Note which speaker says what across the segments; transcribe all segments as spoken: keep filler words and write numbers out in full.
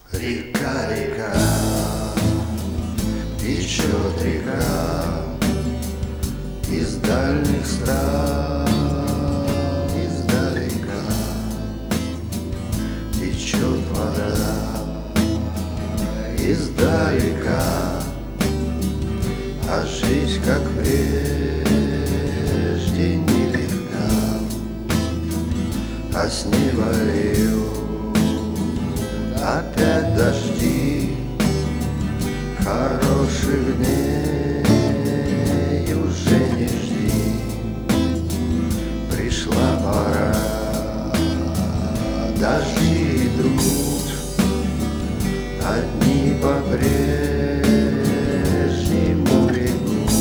Speaker 1: Река, река, течет река из дальних стран, издалека течет вода издалека, а жизнь, как прежде, нелегка, а с неба льют опять дожди, хороших дней уже не жди. Пришла пора, дожди идут, одни по-прежнему бегут.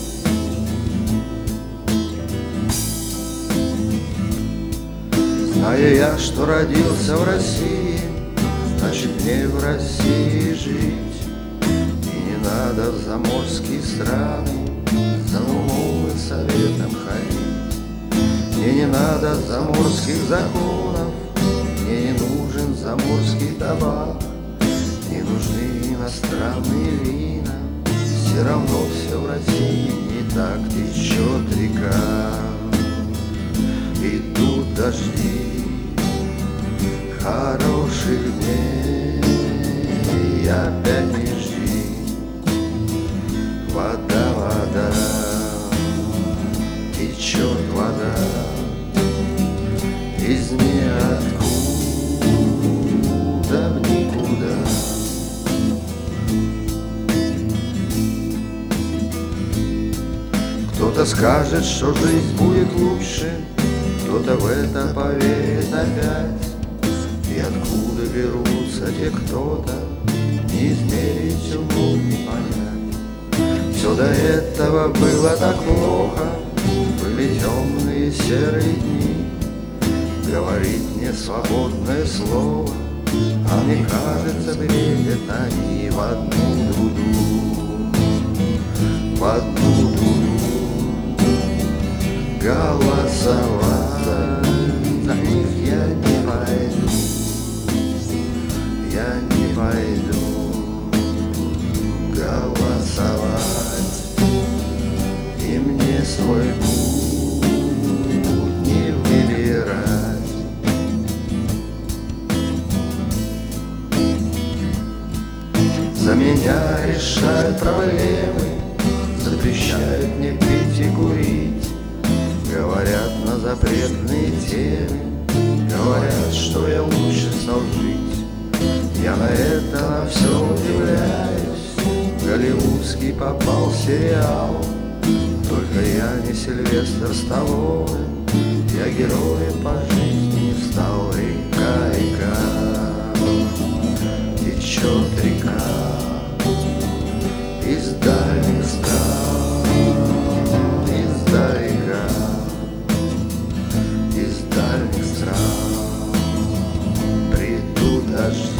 Speaker 1: Знаю я, что родился в России, значит мне в России жить. И не надо в заморские страны за умом и советом ходить. Мне не надо заморских законов, мне не нужен заморский табак, не нужны иностранные вина. Все равно все в России не так. Течет река, идут дожди, хороших дней опять не жди. Вода, вода, течет вода из ниоткуда в никуда. Кто-то скажет, что жизнь будет лучше, кто-то в это поверит опять. И откуда берутся те кто-то, не измерить умом, не понять. Все до этого было так плохо, были темные серые дни. Говорит мне свободное слово, а мне кажется, бредят они в одну дуду, в одну дуду. Голосовать за них я не пойду, я не пойду голосовать, и мне свой путь не выбирать. За меня решают проблемы, запрещают мне пить и курить. Говорят на запретные темы, говорят, что я лучше стал жить. Я на это на все удивляюсь. В голливудский попал сериал, только я не Сильвестр Сталлоне, я героем по жизни не стал. Река, река, течет река из дальних стран, издалека, из дальних стран придут дожди.